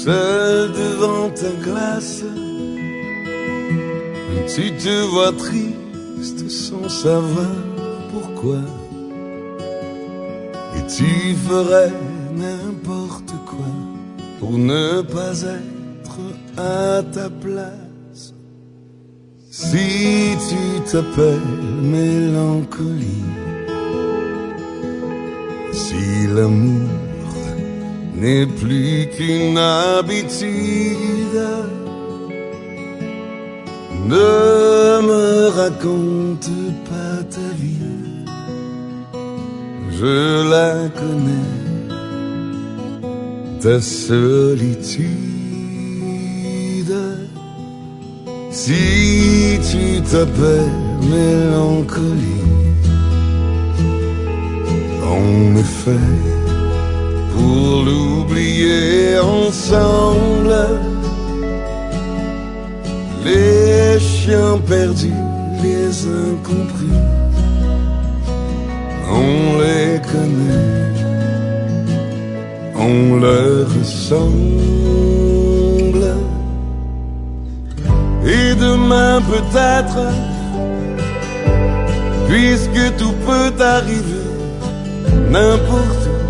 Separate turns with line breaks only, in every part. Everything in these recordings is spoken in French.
seul devant ta glace, tu te vois triste sans savoir pourquoi, et tu ferais n'importe quoi pour ne pas être à ta place. Si tu t'appelles mélancolie, si l'amour n'est plus qu'une habitude, ne me raconte pas ta vie, je la connais, ta solitude. Si tu t'appelles mélancolie, en effet, pour l'oublier ensemble, les chiens perdus, les incompris, on les connaît, on leur ressemble. Et demain peut-être, puisque tout peut arriver, n'importe où,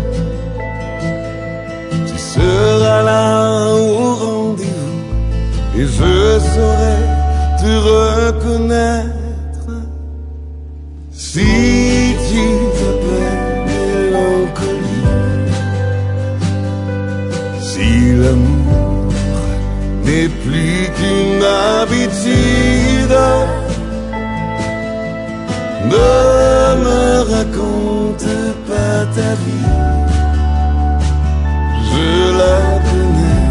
tu seras là au rendez-vous, et je saurai te reconnaître. Si tu t'appelles mélancolie, si l'amour n'est plus qu'une habitude, ne me raconte pas ta vie, je la connais,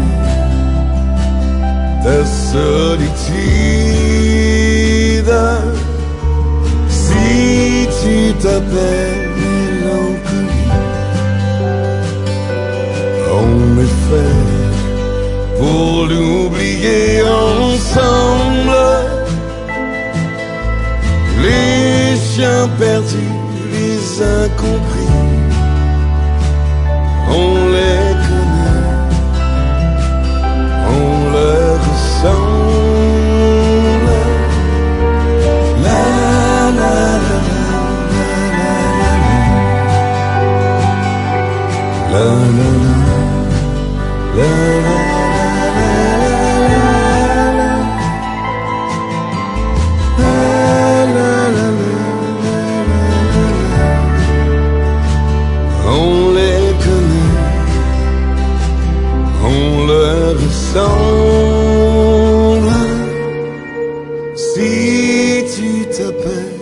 ta solitude. Si tu t'appelles mélancolie, en effet, pour l'oublier ensemble, les chiens perdus, les incompris, on les connaît, on leur ressemble. La la la la la la la la la la. Si tu t'appelles